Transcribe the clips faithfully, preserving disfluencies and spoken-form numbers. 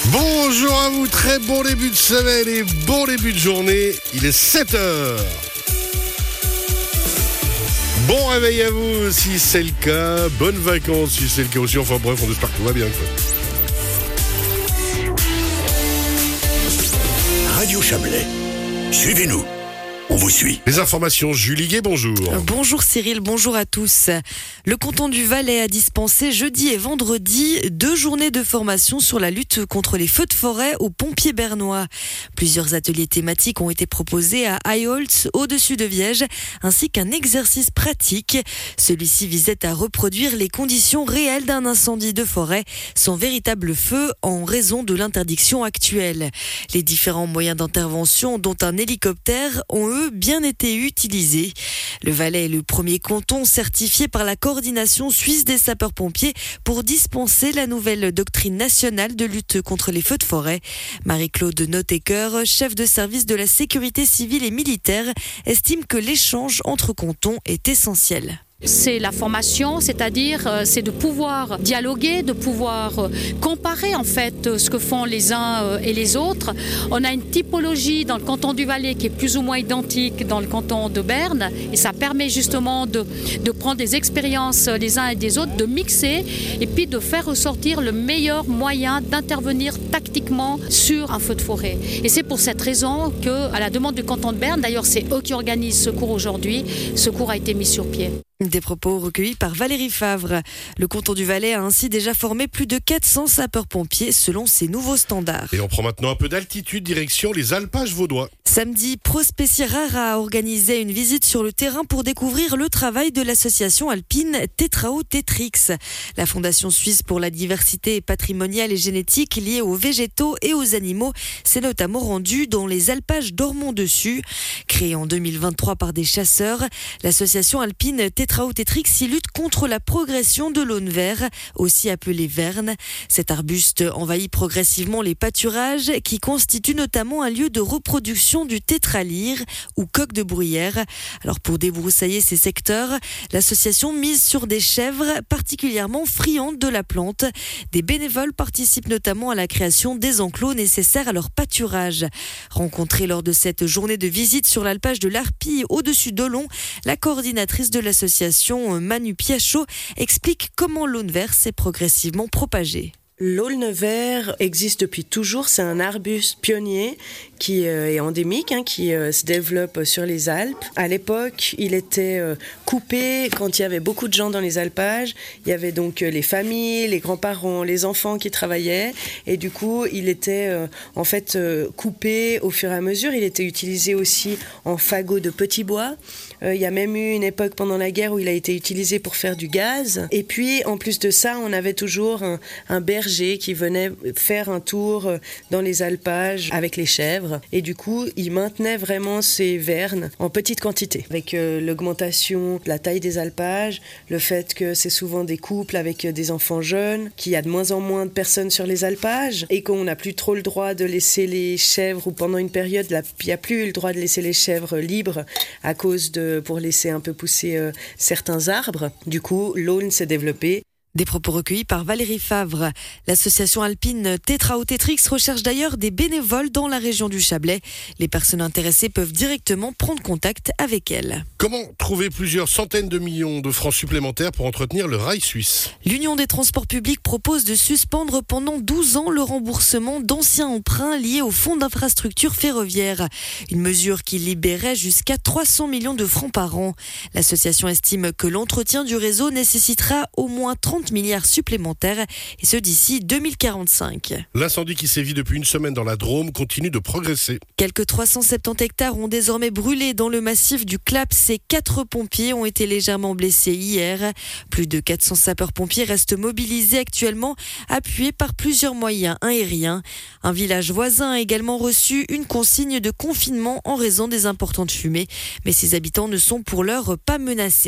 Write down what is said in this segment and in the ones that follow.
Bonjour à vous, très bon début de semaine et bon début de journée. Il est sept heures. Bon réveil à vous si c'est le cas. Bonnes vacances si c'est le cas aussi. Enfin bref, on espère que tout va bien, quoi. Radio Chablais, suivez-nous. On vous suit. Les informations, Julie Gué, bonjour. Bonjour Cyril, bonjour à tous. Le canton du Valais a dispensé jeudi et vendredi deux journées de formation sur la lutte contre les feux de forêt aux pompiers bernois. Plusieurs ateliers thématiques ont été proposés à Ayholtz, au-dessus de Viège, ainsi qu'un exercice pratique. Celui-ci visait à reproduire les conditions réelles d'un incendie de forêt sans véritable feu en raison de l'interdiction actuelle. Les différents moyens d'intervention, dont un hélicoptère, ont eux bien été utilisés. Le Valais est le premier canton certifié par la coordination suisse des sapeurs-pompiers pour dispenser la nouvelle doctrine nationale de lutte contre les feux de forêt. Marie-Claude Notecker, chef de service de la sécurité civile et militaire, estime que l'échange entre cantons est essentiel. C'est la formation, c'est-à-dire euh, c'est de pouvoir dialoguer, de pouvoir euh, comparer en fait euh, ce que font les uns euh, et les autres. On a une typologie dans le canton du Valais qui est plus ou moins identique dans le canton de Berne et ça permet justement de, de prendre des expériences les uns et des autres, de mixer et puis de faire ressortir le meilleur moyen d'intervenir tactiquement sur un feu de forêt. Et c'est pour cette raison que, à la demande du canton de Berne, d'ailleurs c'est eux qui organisent ce cours aujourd'hui, ce cours a été mis sur pied. Des propos recueillis par Valérie Favre. Le canton du Valais a ainsi déjà formé plus de quatre cents sapeurs-pompiers selon ses nouveaux standards. Et on prend maintenant un peu d'altitude, direction les alpages vaudois. Samedi, Prospecirare a organisé une visite sur le terrain pour découvrir le travail de l'association alpine Tetrao Tetrix. La Fondation suisse pour la diversité patrimoniale et génétique liée aux végétaux et aux animaux s'est notamment rendue dans les alpages d'Ormont-Dessus. Créée en deux mille vingt-trois par des chasseurs, l'association alpine Tetrao Tetrix y lutte contre la progression de l'aune vert, aussi appelé verne. Cet arbuste envahit progressivement les pâturages qui constituent notamment un lieu de reproduction du tétralyre ou coq de bruyère. Alors pour débroussailler ces secteurs, l'association mise sur des chèvres particulièrement friandes de la plante. Des bénévoles participent notamment à la création des enclos nécessaires à leur pâturage. Rencontrée lors de cette journée de visite sur l'alpage de l'Arpille au-dessus d'Olon, la coordinatrice de l'association Manu Piachot explique comment l'aune vert s'est progressivement propagée. L'aulne vert existe depuis toujours, c'est un arbuste pionnier qui euh, est endémique, hein, qui euh, se développe sur les Alpes. À l'époque, il était euh, coupé quand il y avait beaucoup de gens dans les alpages. Il y avait donc euh, les familles, les grands-parents, les enfants qui travaillaient et du coup, il était euh, en fait euh, coupé au fur et à mesure. Il était utilisé aussi en fagot de petits bois. Euh, il y a même eu une époque pendant la guerre où il a été utilisé pour faire du gaz. Et puis, en plus de ça, on avait toujours un, un berger qui venait faire un tour dans les alpages avec les chèvres et du coup il maintenait vraiment ces vernes en petite quantité. Avec euh, l'augmentation de la taille des alpages, le fait que c'est souvent des couples avec des enfants jeunes, qu'il y a de moins en moins de personnes sur les alpages et qu'on n'a plus trop le droit de laisser les chèvres ou pendant une période là, il n'y a plus le droit de laisser les chèvres libres à cause de pour laisser un peu pousser euh, certains arbres. Du coup l'aulne s'est développée. Des propos recueillis par Valérie Favre. L'association alpine Tetrao Tetrix recherche d'ailleurs des bénévoles dans la région du Chablais. Les personnes intéressées peuvent directement prendre contact avec elle. Comment trouver plusieurs centaines de millions de francs supplémentaires pour entretenir le rail suisse ? L'Union des transports publics propose de suspendre pendant douze ans le remboursement d'anciens emprunts liés au fonds d'infrastructure ferroviaire. Une mesure qui libérait jusqu'à trois cents millions de francs par an. L'association estime que l'entretien du réseau nécessitera au moins trente milliards supplémentaires et ce d'ici deux mille quarante-cinq. L'incendie qui sévit depuis une semaine dans la Drôme continue de progresser. Quelques trois cent soixante-dix hectares ont désormais brûlé dans le massif du Claps et quatre pompiers ont été légèrement blessés hier. Plus de quatre cents sapeurs-pompiers restent mobilisés actuellement, appuyés par plusieurs moyens aériens. Un village voisin a également reçu une consigne de confinement en raison des importantes fumées, mais ses habitants ne sont pour l'heure pas menacés.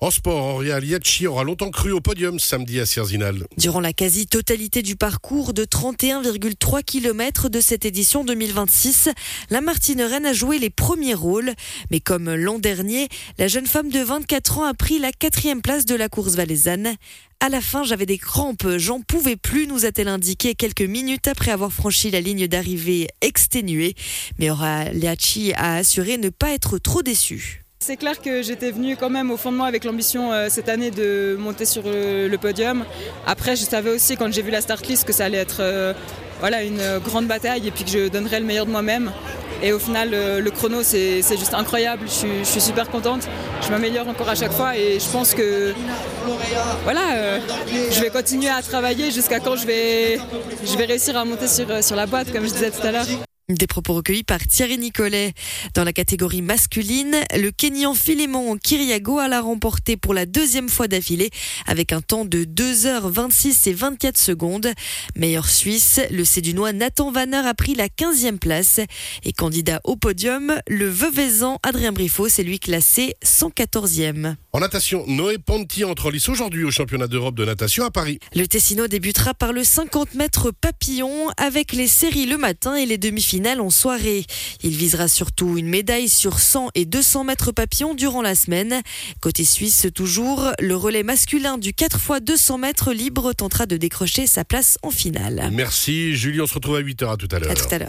En sport, Auréa Liacci aura longtemps cru au podium samedi à Sierzinal. Durant la quasi-totalité du parcours de trente et un virgule trois kilomètres de cette édition deux mille vingt-six, la Martineraine a joué les premiers rôles. Mais comme l'an dernier, la jeune femme de vingt-quatre ans a pris la quatrième place de la course valaisanne. À la fin, j'avais des crampes, j'en pouvais plus, nous a-t-elle indiqué quelques minutes après avoir franchi la ligne d'arrivée exténuée. Mais Auréa Liacci a assuré ne pas être trop déçue. C'est clair que j'étais venue quand même au fond de moi avec l'ambition euh, cette année de monter sur le, le podium. Après, je savais aussi quand j'ai vu la start list que ça allait être euh, voilà, une grande bataille et puis que je donnerais le meilleur de moi-même. Et au final, euh, le chrono, c'est, c'est juste incroyable. Je suis, je suis super contente. Je m'améliore encore à chaque fois et je pense que voilà, euh, je vais continuer à travailler jusqu'à quand je vais, je vais réussir à monter sur, sur la boîte, comme je disais tout à l'heure. Des propos recueillis par Thierry Nicolet. Dans la catégorie masculine, le Kényan Philémon Kiriago l'a remporté pour la deuxième fois d'affilée avec un temps de deux heures vingt-six et vingt-quatre secondes. Meilleur Suisse, le Cédunois Nathan Vanner a pris la quinzième place. Et candidat au podium, le Veuvezan Adrien Briffaut, c'est lui classé cent quatorzième. En natation, Noé Ponti entre en lice aujourd'hui au championnat d'Europe de natation à Paris. Le Tessino débutera par le cinquante mètres papillon avec les séries le matin et les demi-finales en soirée. Il visera surtout une médaille sur cent et deux cents mètres papillon durant la semaine. Côté suisse toujours, le relais masculin du quatre fois deux cents mètres libre tentera de décrocher sa place en finale. Merci Julie, on se retrouve à huit heures, à tout à l'heure. À tout à l'heure.